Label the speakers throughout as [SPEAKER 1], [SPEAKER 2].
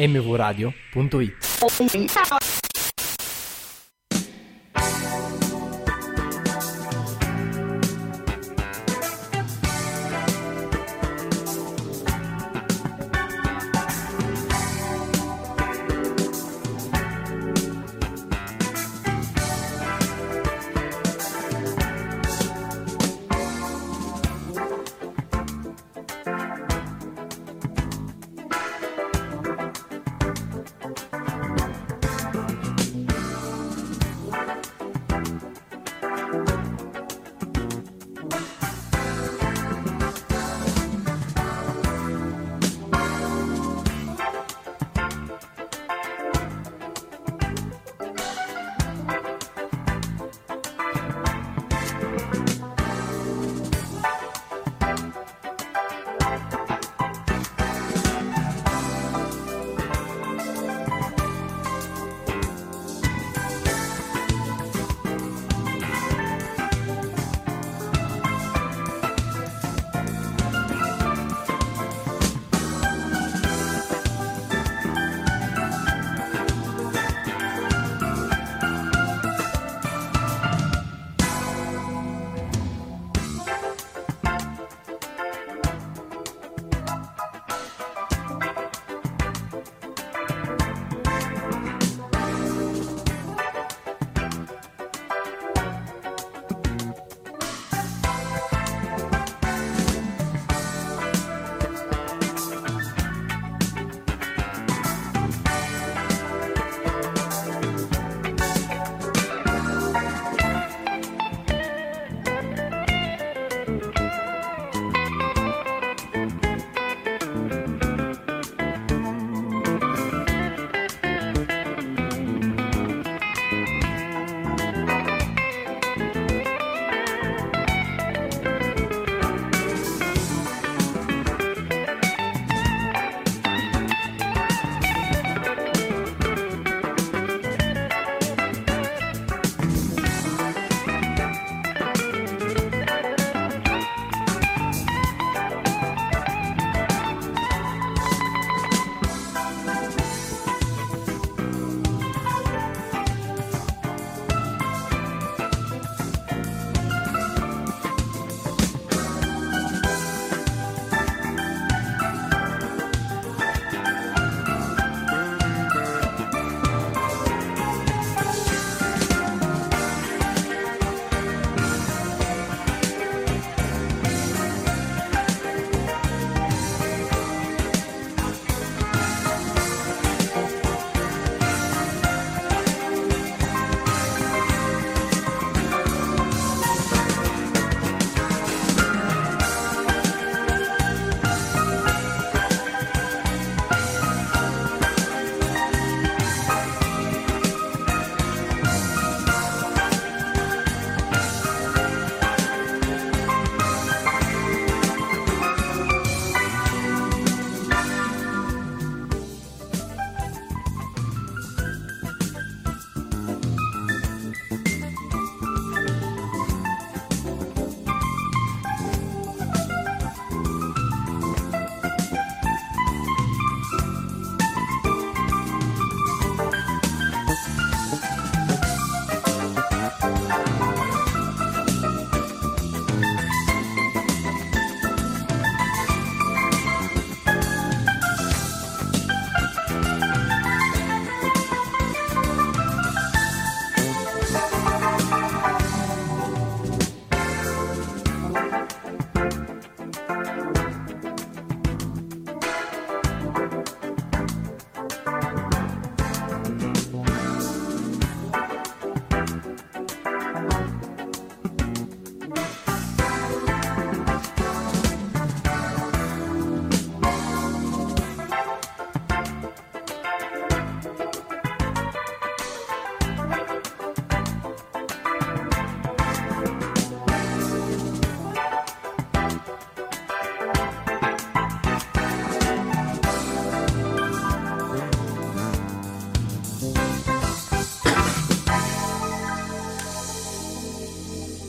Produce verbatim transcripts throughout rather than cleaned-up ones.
[SPEAKER 1] emme vu radio punto it.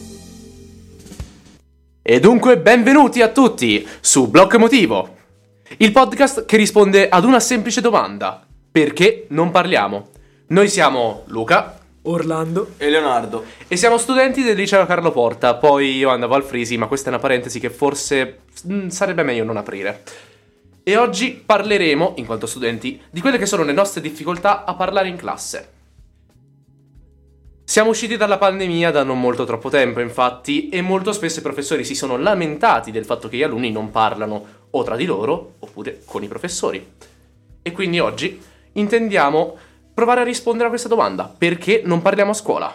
[SPEAKER 2] E dunque benvenuti a tutti su Blocco Emotivo,
[SPEAKER 1] il podcast che risponde ad una semplice domanda: perché non parliamo? Noi siamo Luca,
[SPEAKER 2] Orlando
[SPEAKER 3] e Leonardo
[SPEAKER 1] e siamo studenti del liceo Carlo Porta. Poi io andavo al Frisi, ma questa è una parentesi che forse mh, sarebbe meglio non aprire. E oggi parleremo, in quanto studenti, di quelle che sono le nostre difficoltà a parlare in classe. Siamo usciti dalla pandemia da non molto troppo tempo, infatti, e molto spesso i professori si sono lamentati del fatto che gli alunni non parlano o tra di loro oppure con i professori. E quindi oggi intendiamo provare a rispondere a questa domanda: perché non parliamo a scuola?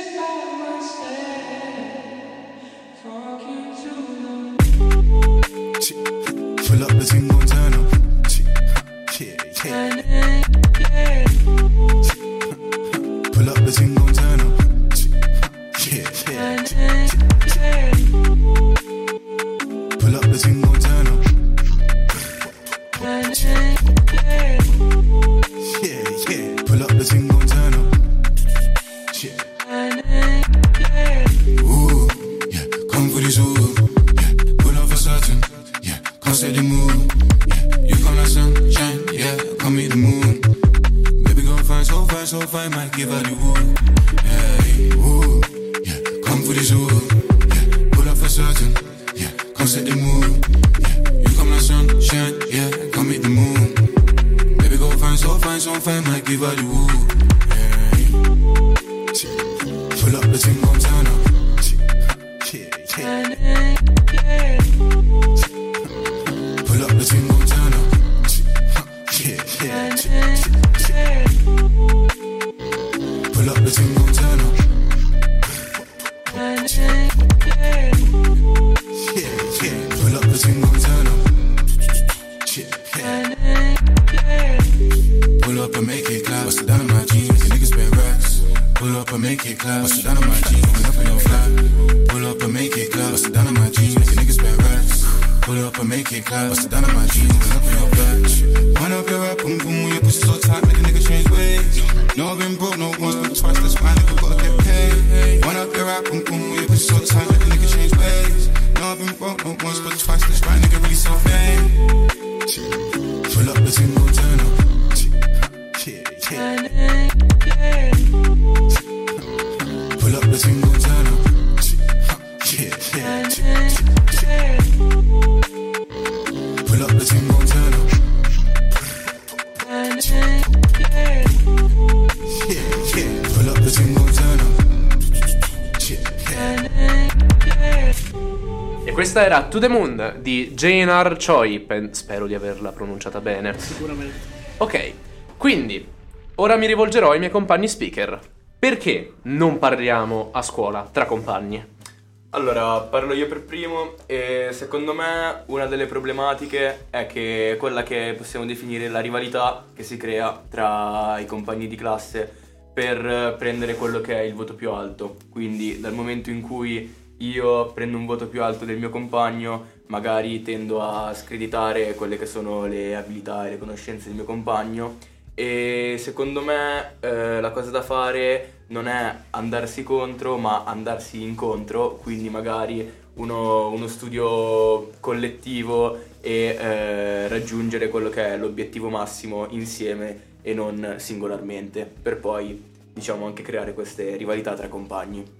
[SPEAKER 1] Questa era To The Moon di J N R Choi. Pen- spero di averla pronunciata bene.
[SPEAKER 2] Sicuramente.
[SPEAKER 1] Ok, quindi ora mi rivolgerò ai miei compagni speaker. Perché non parliamo a scuola tra compagni?
[SPEAKER 3] Allora, parlo io per primo e secondo me una delle problematiche è che quella che possiamo definire la rivalità che si crea tra i compagni di classe per prendere quello che è il voto più alto. Quindi dal momento in cui io prendo un voto più alto del mio compagno, magari tendo a screditare quelle che sono le abilità e le conoscenze del mio compagno, e secondo me eh, la cosa da fare non è andarsi contro ma andarsi incontro, quindi magari uno, uno studio collettivo e eh, raggiungere quello che è l'obiettivo massimo insieme e non singolarmente, per poi diciamo anche creare queste rivalità tra compagni.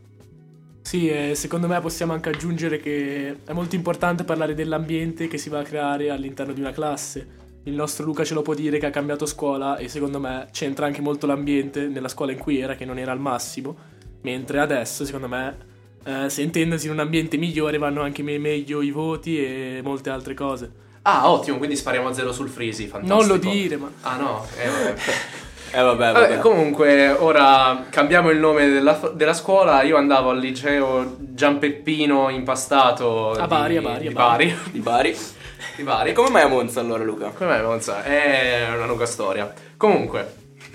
[SPEAKER 2] Sì, e secondo me possiamo anche aggiungere che è molto importante parlare dell'ambiente che si va a creare all'interno di una classe. Il nostro Luca ce lo può dire che ha cambiato scuola e secondo me c'entra anche molto l'ambiente nella scuola in cui era, che non era al massimo, mentre adesso secondo me eh, sentendosi in un ambiente migliore vanno anche me- meglio i voti e molte altre cose.
[SPEAKER 1] Ah, ottimo, quindi spariamo a zero sul Frisi, fantastico.
[SPEAKER 2] Non lo dire, ma...
[SPEAKER 1] Ah no, eh vabbè.
[SPEAKER 3] Eh vabbè,
[SPEAKER 1] Vabbè,
[SPEAKER 3] vabbè.
[SPEAKER 1] comunque ora cambiamo il nome della, della scuola. Io andavo al liceo Gianpeppino Impastato
[SPEAKER 2] A Bari,
[SPEAKER 1] di,
[SPEAKER 2] a Bari,
[SPEAKER 1] di
[SPEAKER 2] a Bari.
[SPEAKER 1] Bari.
[SPEAKER 3] Di Bari.
[SPEAKER 1] Di Bari.
[SPEAKER 3] E come mai a Monza allora, Luca?
[SPEAKER 1] Come mai Monza? È una lunga storia. Comunque,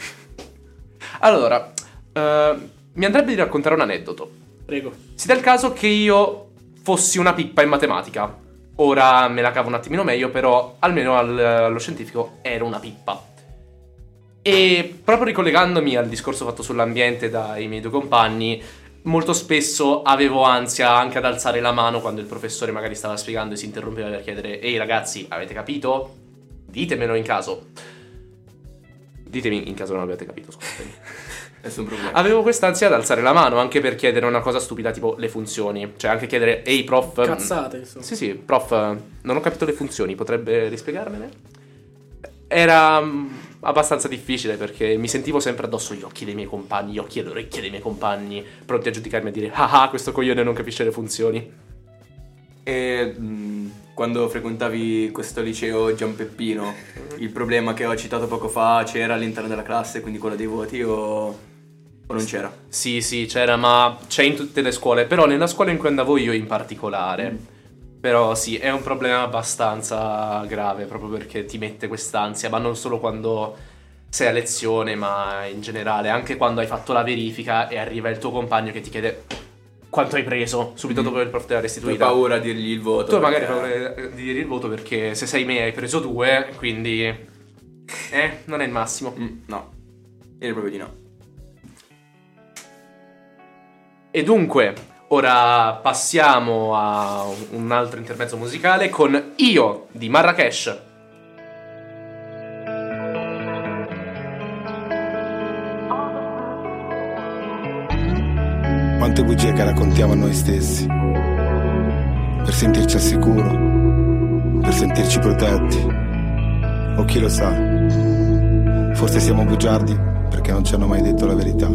[SPEAKER 1] allora, eh, mi andrebbe di raccontare un aneddoto.
[SPEAKER 2] Prego.
[SPEAKER 1] Si dà il caso che io fossi una pippa in matematica. Ora me la cavo un attimino meglio, però almeno al, allo scientifico ero una pippa. E proprio ricollegandomi al discorso fatto sull'ambiente dai miei due compagni, molto spesso avevo ansia anche ad alzare la mano quando il professore magari stava spiegando e si interrompeva per chiedere: ehi ragazzi, avete capito? ditemelo in caso. Ditemi in caso non abbiate capito, scusatemi.
[SPEAKER 3] Nessun problema.
[SPEAKER 1] Avevo quest'ansia ad alzare la mano anche per chiedere una cosa stupida tipo le funzioni. Cioè anche chiedere, ehi prof...
[SPEAKER 2] Cazzate, insomma.
[SPEAKER 1] Sì, sì, prof, non ho capito le funzioni, potrebbe rispiegarmene? Era mm, abbastanza difficile perché mi sentivo sempre addosso gli occhi dei miei compagni, gli occhi e le orecchie dei miei compagni, pronti a giudicarmi e a dire, ah ah, questo coglione non capisce le funzioni.
[SPEAKER 3] E mh, quando frequentavi questo liceo Giampeppino, il problema che ho citato poco fa c'era all'interno della classe, quindi quello dei voti, o... O non c'era?
[SPEAKER 1] Sì, sì, c'era, ma c'è in tutte le scuole. Però nella scuola in cui andavo io in particolare. Mm. Però sì, è un problema abbastanza grave, proprio perché ti mette quest'ansia. Ma non solo quando sei a lezione, ma in generale. Anche quando hai fatto la verifica e arriva il tuo compagno che ti chiede quanto hai preso, subito mm. dopo che il prof te l'ha restituita.
[SPEAKER 3] Hai paura di dirgli il voto.
[SPEAKER 1] Tu magari hai paura di dirgli il voto perché se sei me hai preso due, quindi... Eh, non è il massimo.
[SPEAKER 3] Mm, no, direi proprio di no.
[SPEAKER 1] E dunque, ora passiamo a un altro intermezzo musicale con Io di Marrakesh.
[SPEAKER 4] Quante bugie che raccontiamo a noi stessi, per sentirci al sicuro, per sentirci protetti. O chi lo sa, forse siamo bugiardi perché non ci hanno mai detto la verità.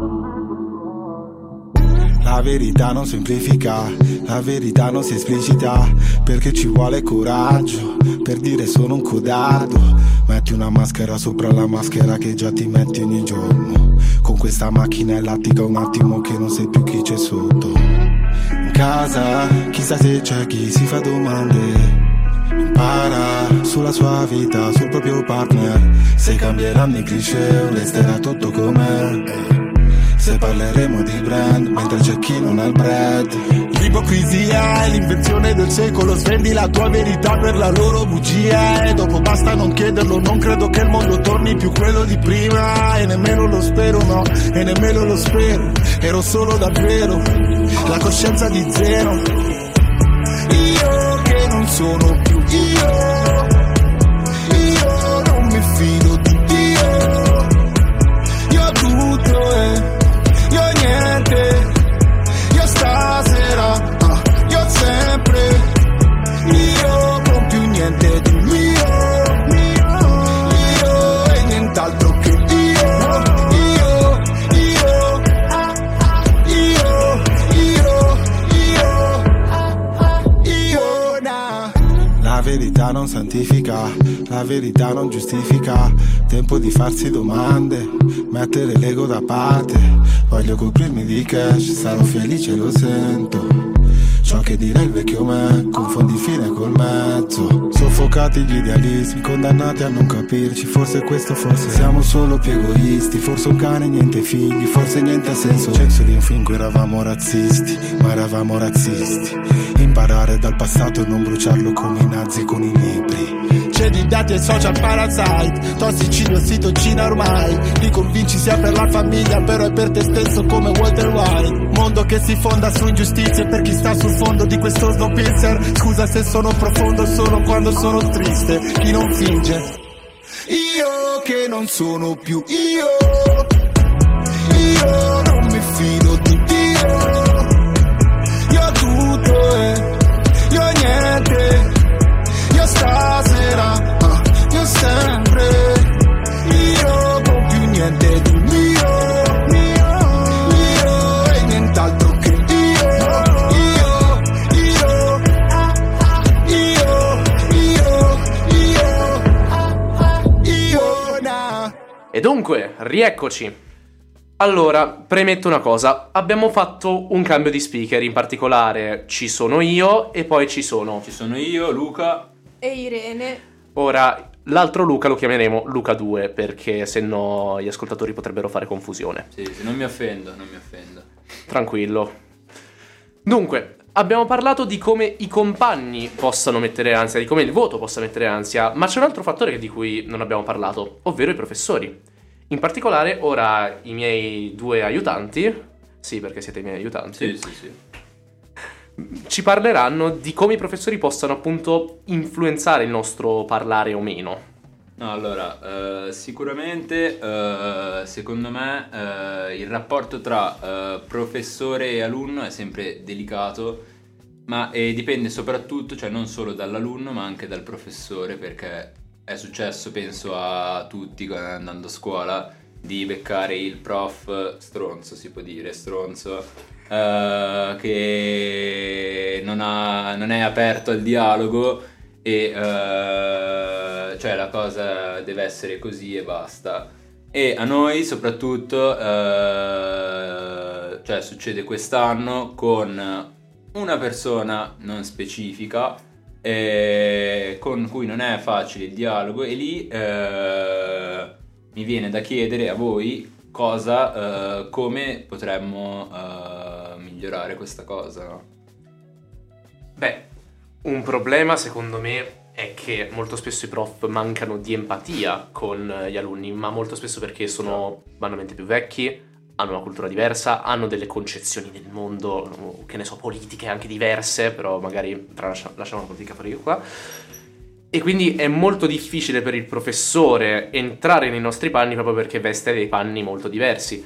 [SPEAKER 4] La verità non semplifica, la verità non si esplicita, perché ci vuole coraggio per dire sono un codardo. Metti una maschera sopra la maschera che già ti metti ogni giorno. Con questa macchina elattica un attimo che non sai più chi c'è sotto. In casa, chissà se c'è chi si fa domande. Impara sulla sua vita, sul proprio partner. Se cambieranno i cliché, resterà tutto com'è. Se parleremo di brand, mentre c'è chi non ha il bread. L'ipocrisia è l'invenzione del secolo. Svendi la tua verità per la loro bugia. E dopo basta non chiederlo. Non credo che il mondo torni più quello di prima. E nemmeno lo spero, no, e nemmeno lo spero. Ero solo davvero la coscienza di zero. Io che non sono più io. Io non mi fido di Dio. Io ho tutto e io niente, io stasera, ah, io sempre, io con più niente di mio, mio, io e nient'altro che io, io, io, ah, ah, io, io, io, ah, ah, io, na. La verità non santifica, la verità non giustifica. Tempo di farsi domande, mettere l'ego da parte. Voglio coprirmi di cash, sarò felice, lo sento. Ciò che dirà il vecchio me, confondi il fine col mezzo. Soffocati gli idealismi, condannati a non capirci. Forse questo, forse siamo solo più egoisti. Forse un cane, niente figli, forse niente ha senso. Censo di un film in cui eravamo razzisti, ma eravamo razzisti. Imparare dal passato e non bruciarlo come i nazi con i libri. Cedi dati ai social parasite, tossici ossitocina ormai. Li convinci sia per la famiglia, però è per te stesso come Walter White. Mondo che si fonda su ingiustizie per chi sta sul fondo di questo snowpiercer. Scusa se sono profondo solo quando sono triste, chi non finge. Io che non sono più io. Io non mi fido di Dio. Io ho tutto e io ho niente. Io stasera, ah, io sempre. Io con più niente di mio, mio, io e nient'altro che io, io, io, ah, ah, io, io, io, ah, ah, io, na.
[SPEAKER 1] E dunque, rieccoci. Allora, premetto una cosa, abbiamo fatto un cambio di speaker, in particolare ci sono io e poi ci sono...
[SPEAKER 3] Ci sono io, Luca...
[SPEAKER 5] E Irene.
[SPEAKER 1] Ora, l'altro Luca lo chiameremo Luca due, perché se no gli ascoltatori potrebbero fare confusione.
[SPEAKER 3] Sì, sì, non mi offendo, non mi offendo.
[SPEAKER 1] Tranquillo. Dunque, abbiamo parlato di come i compagni possano mettere ansia, di come il voto possa mettere ansia, ma c'è un altro fattore di cui non abbiamo parlato, ovvero i professori. In particolare, ora i miei due aiutanti, sì, perché siete i miei aiutanti,
[SPEAKER 3] Sì, sì, sì.
[SPEAKER 1] ci parleranno di come i professori possano appunto influenzare il nostro parlare o meno.
[SPEAKER 5] No, allora, eh, sicuramente, eh, secondo me, eh, il rapporto tra eh, professore e alunno è sempre delicato, ma eh, dipende soprattutto, cioè non solo dall'alunno, ma anche dal professore, perché è successo, penso a tutti andando a scuola, di beccare il prof stronzo, si può dire, stronzo, eh, che non, ha, non è aperto al dialogo e eh, cioè la cosa deve essere così e basta. E a noi soprattutto eh, cioè succede quest'anno con una persona non specifica eh, con cui non è facile il dialogo, e lì eh, mi viene da chiedere a voi cosa, eh, come potremmo eh, migliorare questa cosa, no?
[SPEAKER 1] Beh, un problema secondo me è che molto spesso i prof mancano di empatia con gli alunni, ma molto spesso perché sono banalmente più vecchi, hanno una cultura diversa, hanno delle concezioni del mondo, che ne so, politiche anche diverse, però magari lasciamo la politica fuori qua. E quindi è molto difficile per il professore entrare nei nostri panni proprio perché veste dei panni molto diversi.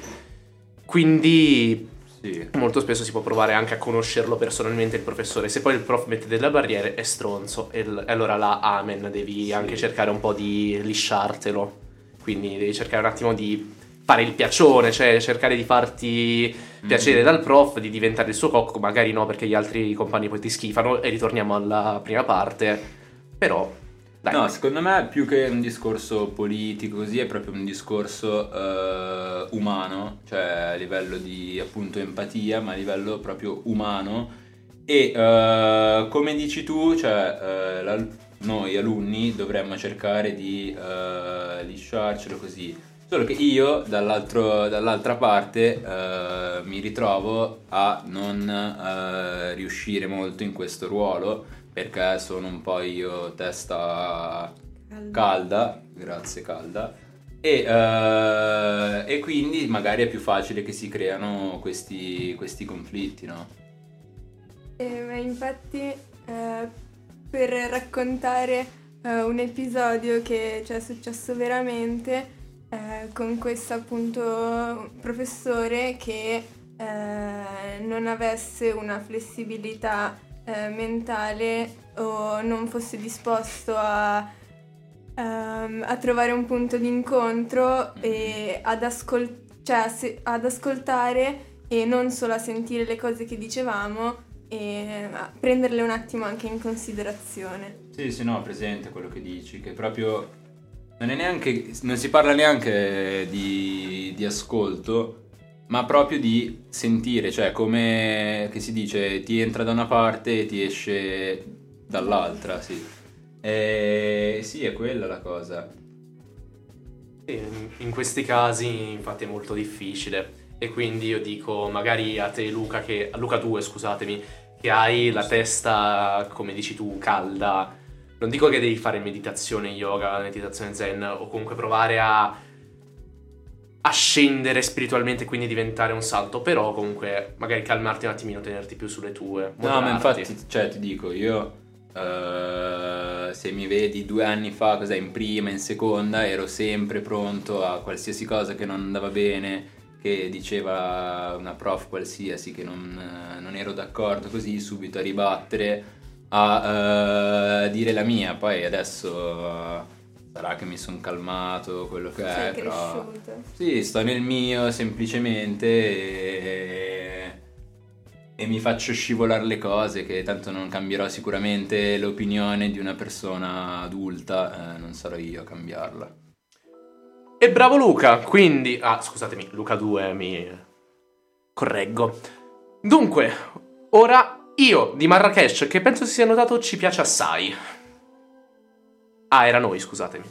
[SPEAKER 1] Quindi sì, molto spesso si può provare anche a conoscerlo personalmente il professore. Se poi il prof mette delle barriere è stronzo, e l- allora là, amen, devi sì. anche cercare un po' di lisciartelo. Quindi devi cercare un attimo di fare il piacione, cioè cercare di farti piacere mm. dal prof, di diventare il suo cocco, magari no perché gli altri compagni poi ti schifano, e ritorniamo alla prima parte, però dai.
[SPEAKER 5] No, secondo me più che un discorso politico così è proprio un discorso uh, umano, cioè a livello di appunto empatia, ma a livello proprio umano, e uh, come dici tu, cioè uh, la, noi alunni dovremmo cercare di uh, lisciarcelo così. Solo che io dall'altro, dall'altra parte eh, mi ritrovo a non eh, riuscire molto in questo ruolo, perché sono un po' io testa calda, calda grazie calda, e, eh, e quindi magari è più facile che si creano questi, questi conflitti, no?
[SPEAKER 6] Eh, ma infatti eh, per raccontare eh, un episodio che ci è successo veramente, Eh, con questo appunto professore che eh, non avesse una flessibilità eh, mentale o non fosse disposto a, um, a trovare un punto di incontro e ad, ascol- cioè, se- ad ascoltare e non solo a sentire le cose che dicevamo e a prenderle un attimo anche in considerazione.
[SPEAKER 5] Sì, sì, no, presente quello che dici, che proprio non è neanche, non si parla neanche di, di ascolto, ma proprio di sentire, cioè come che si dice, ti entra da una parte e ti esce dall'altra, sì. E sì, è quella la cosa.
[SPEAKER 1] In, in questi casi infatti è molto difficile, e quindi io dico magari a te Luca, che Luca due scusatemi, che hai la testa, come dici tu, calda. Non dico che devi fare meditazione yoga, meditazione zen, o comunque provare a, a scendere spiritualmente, quindi diventare un salto, però comunque magari calmarti un attimino, tenerti più sulle tue, moderarti.
[SPEAKER 5] No, ma infatti, cioè ti dico, io uh, se mi vedi due anni fa, cos'è, in prima, in seconda, ero sempre pronto a qualsiasi cosa che non andava bene, che diceva una prof qualsiasi che non, non ero d'accordo, così subito a ribattere, a uh, dire la mia. Poi adesso uh, sarà che mi sono calmato, quello che
[SPEAKER 6] Sei
[SPEAKER 5] è, però
[SPEAKER 6] cresciuto.
[SPEAKER 5] sì, sto nel mio semplicemente e, e mi faccio scivolare le cose, che tanto non cambierò sicuramente l'opinione di una persona adulta, eh, non sarò io a cambiarla.
[SPEAKER 1] E bravo Luca, quindi ah scusatemi, Luca due, mi correggo. Dunque, ora io di Marrakesh, che penso si sia notato, ci piace assai. Ah, era noi, scusatemi.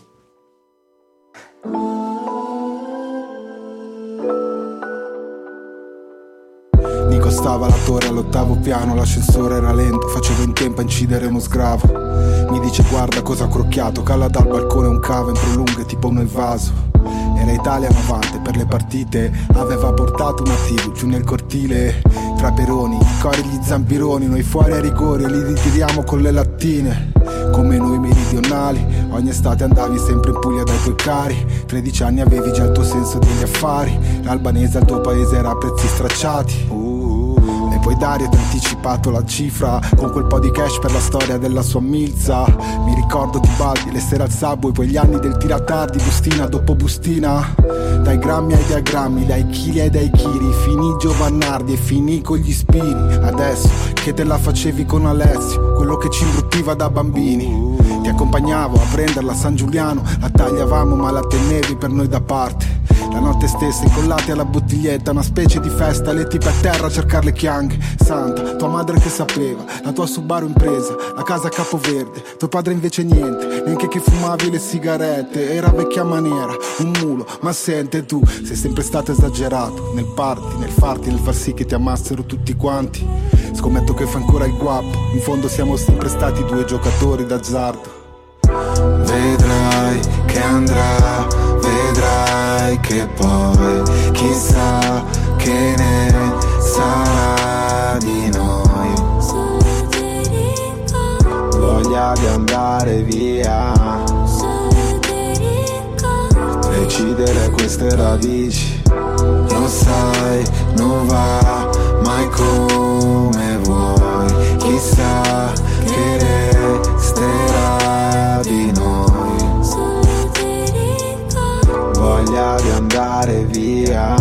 [SPEAKER 4] Mi costava la torre all'ottavo piano, l'ascensore era lento, facevo in tempo a incidere uno sgravo. Mi dice guarda cosa ho crocchiato, cala dal balcone un cavo entro lunghe tipo nel vaso. Era Italia novanta e per le partite aveva portato un attivo giù nel cortile. Tra peroni, i cori gli zampironi, noi fuori ai rigori e li ritiriamo con le lattine. Come noi meridionali, Ogni estate andavi sempre in Puglia dai tuoi cari. Tredici anni avevi già il tuo senso degli affari. L'albanese al tuo paese era a prezzi stracciati. uh, E poi Dario ti ha anticipato la cifra con quel po' di cash per la storia della sua milza. Mi ricordo Tibaldi, le sere al Subway, poi gli anni del tiratardi, bustina dopo bustina. Dai grammi ai diagrammi, dai chili ai dai chiri. Finì Giovannardi e finì con gli spini. Adesso che te la facevi con Alessio, quello che ci imbruttiva da bambini. Ti accompagnavo a prenderla a San Giuliano, la tagliavamo ma la tenevi per noi da parte. La notte stessa incollati alla bottiglietta, una specie di festa, le tipe a terra a cercare le chianghe. Santa, tua madre che sapeva, la tua Subaru impresa, la casa a Capoverde. Tuo padre invece niente, neanche che fumavi le sigarette. Era vecchia maniera, un mulo, ma sente tu, sei sempre stato esagerato nel party, nel farti, nel far sì che ti amassero tutti quanti. Scommetto che fa ancora il guappo, in fondo siamo sempre stati due giocatori d'azzardo. Vedrai che andrà, vedrai che poi chissà che ne sarà di noi. Voglia di andare via, decidere queste radici. Lo sai, non va mai come vuoi. Chissà che resterà di noi. Voglia di andare via,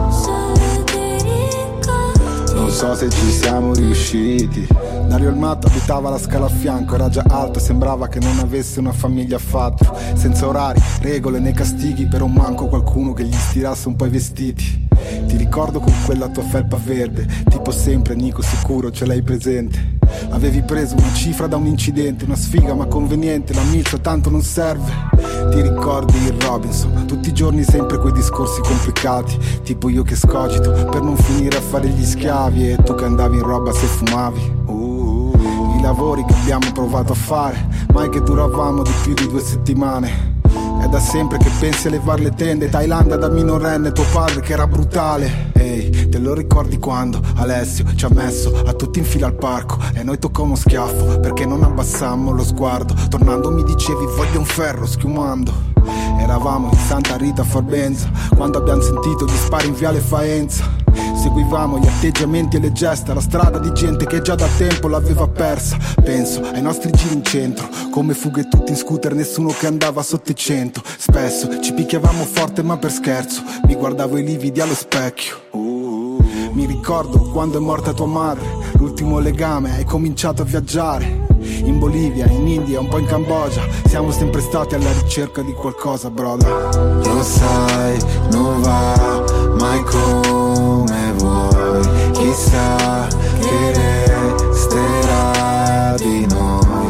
[SPEAKER 4] non so se ci siamo riusciti. Dario il matto abitava la scala a fianco, era già alto, sembrava che non avesse una famiglia affatto. Senza orari, regole né castighi, per un manco qualcuno che gli stirasse un po' i vestiti. Ti ricordo con quella tua felpa verde, tipo sempre Nico, sicuro ce l'hai presente. Avevi preso una cifra da un incidente, una sfiga ma conveniente, la milza tanto non serve. Ti ricordi il Robinson, tutti i giorni sempre quei discorsi complicati, tipo io che scogito per non finire a fare gli schiavi e tu che andavi in roba se fumavi. uh, I lavori che abbiamo provato a fare, mai che duravamo di più di due settimane. È da sempre che pensi a levar le tende, Thailandia da minorenne, tuo padre che era brutale. Ehi, te lo ricordi quando Alessio ci ha messo a tutti in fila al parco e a noi toccò uno schiaffo perché non abbassammo lo sguardo. Tornando mi dicevi voglio un ferro schiumando. Eravamo in Santa Rita a Forbenza quando abbiamo sentito gli spari in Viale Faenza. Seguivamo gli atteggiamenti e le gesta, la strada di gente che già da tempo l'aveva persa. Penso ai nostri giri in centro, come fughe tutti in scooter, nessuno che andava sotto i cento. Spesso ci picchiavamo forte ma per scherzo, mi guardavo i lividi allo specchio. uh, Mi ricordo quando è morta tua madre, l'ultimo legame, hai cominciato a viaggiare. In Bolivia, in India, un po' in Cambogia, siamo sempre stati alla ricerca di qualcosa, brother. Lo sai, non va mai come vuoi. Chissà che resterà di noi.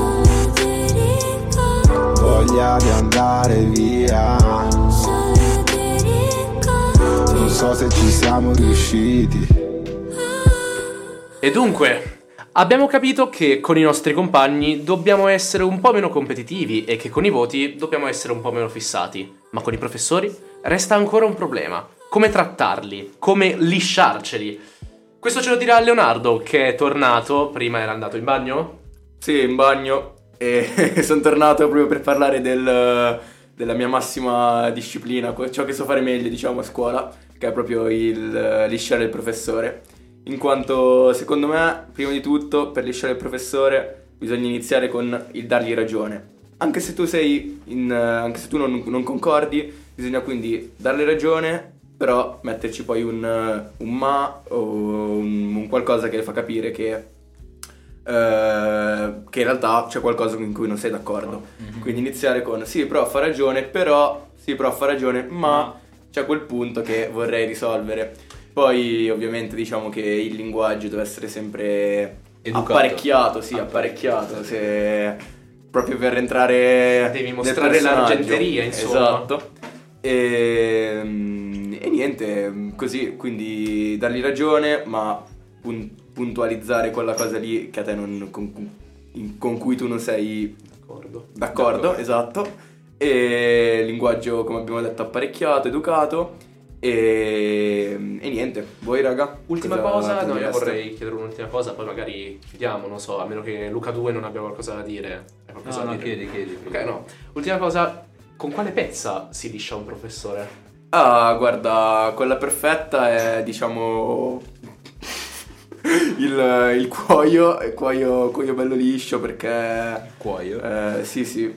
[SPEAKER 4] Voglia di andare via, non so se ci siamo riusciti.
[SPEAKER 1] E dunque, abbiamo capito che con i nostri compagni dobbiamo essere un po' meno competitivi e che con i voti dobbiamo essere un po' meno fissati. Ma con i professori resta ancora un problema. Come trattarli? Come lisciarceli? Questo ce lo dirà Leonardo, che è tornato. Prima era andato in bagno?
[SPEAKER 3] Sì, in bagno. E sono tornato proprio per parlare del, della mia massima disciplina, ciò che so fare meglio, diciamo, a scuola, che è proprio il lisciare il professore. In quanto, secondo me, prima di tutto, per lisciare il professore bisogna iniziare con il dargli ragione. Anche se tu sei in, anche se tu non, non concordi, bisogna quindi darle ragione, però metterci poi un, un ma o un, un qualcosa che le fa capire che, eh, che in realtà c'è qualcosa in cui non sei d'accordo. Mm-hmm. Quindi iniziare con sì, prof fa ragione, però, sì, prof fa ragione, ma c'è quel punto che vorrei risolvere. Poi ovviamente diciamo che il linguaggio deve essere sempre educato. apparecchiato, sì, apparecchiato, se proprio per entrare
[SPEAKER 1] devi mostrare l'argenteria, insomma.
[SPEAKER 3] Esatto. E, e niente, così, quindi dargli ragione, ma pun- puntualizzare quella cosa lì che a te non con, con cui tu non sei d'accordo. D'accordo, d'accordo. Esatto. E linguaggio, come abbiamo detto, apparecchiato, educato. E, e niente, voi raga?
[SPEAKER 1] Ultima
[SPEAKER 3] cosa
[SPEAKER 1] cosa, no, io
[SPEAKER 3] direste?
[SPEAKER 1] vorrei chiedere un'ultima cosa, poi magari chiudiamo, non so, a meno che Luca due non abbia qualcosa da dire. Hai qualcosa
[SPEAKER 5] No,
[SPEAKER 1] da
[SPEAKER 5] no,
[SPEAKER 1] dire?
[SPEAKER 5] chiedi, chiedi.
[SPEAKER 1] Ok, no. Ultima cosa, con quale pezza si liscia un professore?
[SPEAKER 3] Ah, guarda, quella perfetta è, diciamo, il, il cuoio, il cuoio, cuoio bello liscio perché...
[SPEAKER 5] Cuoio?
[SPEAKER 3] Eh, sì, sì.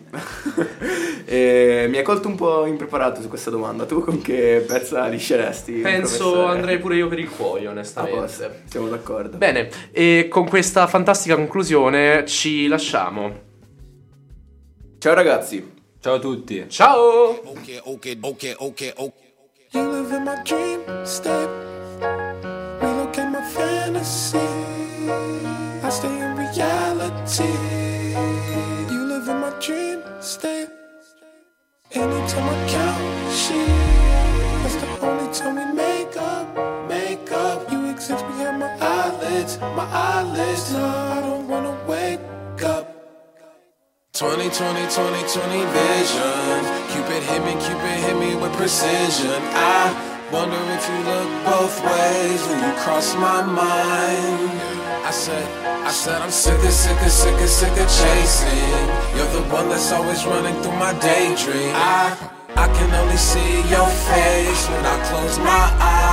[SPEAKER 3] E mi hai colto un po' impreparato su questa domanda. Tu con che pezza lisceresti?
[SPEAKER 1] Penso
[SPEAKER 3] professore?
[SPEAKER 1] andrei pure io per il cuoio,
[SPEAKER 3] A
[SPEAKER 1] onestamente.
[SPEAKER 3] posto, siamo d'accordo.
[SPEAKER 1] Bene, e con questa fantastica conclusione ci lasciamo.
[SPEAKER 3] Ciao ragazzi.
[SPEAKER 5] Ciao a tutti.
[SPEAKER 1] Ciao!
[SPEAKER 4] Okay, okay, okay, okay, okay. You live in my dream state. Relocate my fantasy. I stay in reality. You live in my dream state. Anytime I count sheep, that's the only time we make up, make up. You exist behind my eyelids, my eyelids. No, I don't wanna wake up. twenty, twenty, twenty, twenty vision. Cupid hit me, Cupid hit me with precision. I wonder if you look both ways when you cross my mind. I said, I said I'm sick of, sick of, sick of, sick of chasing. You're the one that's always running through my daydream. I, I can only see your face when I close my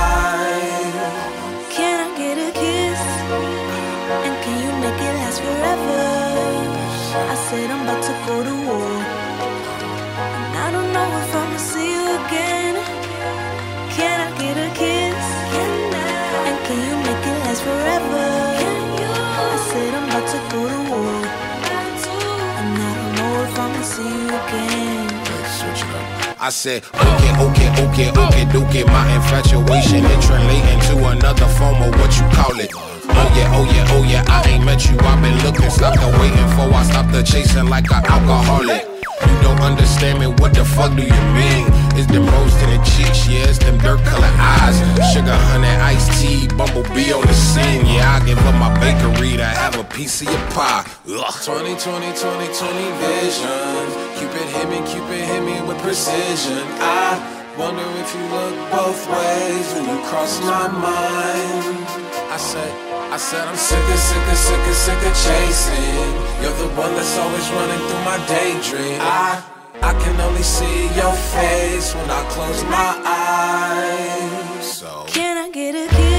[SPEAKER 4] eyes.
[SPEAKER 7] Can I get a kiss? And can you make it last forever? I said I'm about to go to war, and I don't know if I'ma see you again. Can I get a kiss? Can I? And can you make it last forever? Can you? I said I'm about to go to war, and I don't know if I'ma see you again.
[SPEAKER 4] Switch it up. I said, okay, okay, okay, okay, okay. My infatuation it translating to another form of what you call it. Oh yeah, oh yeah, oh yeah, I ain't met you, I've been looking, stopped and waiting for, I stopped the chasing like an alcoholic. You don't understand me, what the fuck do you mean? It's them rose to the cheeks, yeah, it's them dirt colored eyes. Sugar, honey, iced tea, bumblebee on the scene. Yeah, I give up my bakery to have a piece of your pie. Ugh. twenty, twenty, twenty, twenty vision. Cupid hit me, Cupid hit me with precision. I wonder if you look both ways when you cross my mind. I said, I said I'm sick of, sick of, sick of, sick of chasing. You're the one that's always running through my daydream. I, I can only see your face when I close my eyes. So
[SPEAKER 7] Can I get a kiss?